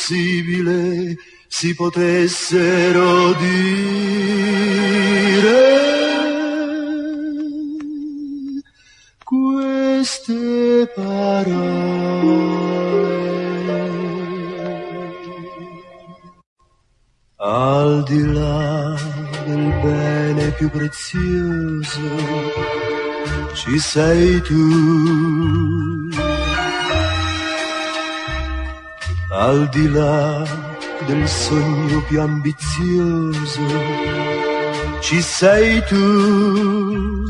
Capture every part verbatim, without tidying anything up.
possibile si potessero dire queste parole. Al di là del bene più prezioso ci sei tu, al di là del sogno più ambizioso ci sei tu,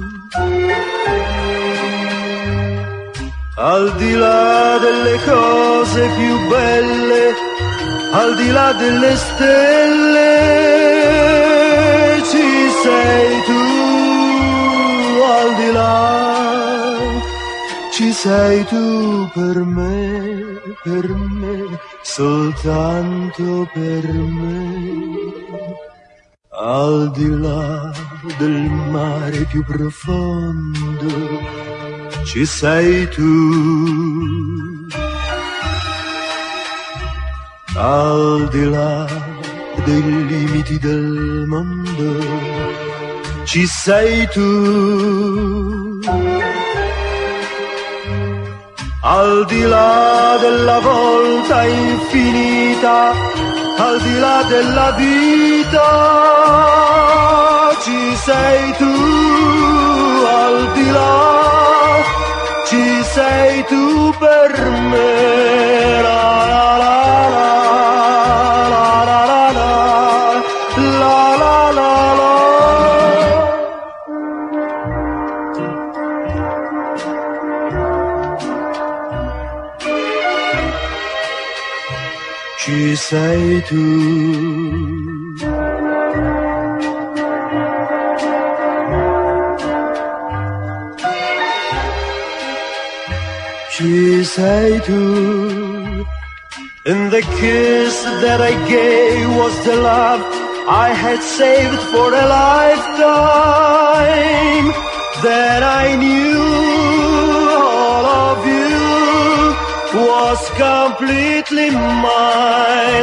al di là delle cose più belle, al di là delle stelle ci sei tu, al di là ci sei tu per me, per me, soltanto per me, al di là del mare più profondo ci sei tu, al di là dei limiti del mondo ci sei tu, al di là della volta infinita, al di là della vita ci sei tu, al di là ci sei tu per me, la la la la la la la la la la la. Ci sei tu, ci sei tu, and the kiss that I gave was the love I had saved for a lifetime. Then I knew all of you was completely mine.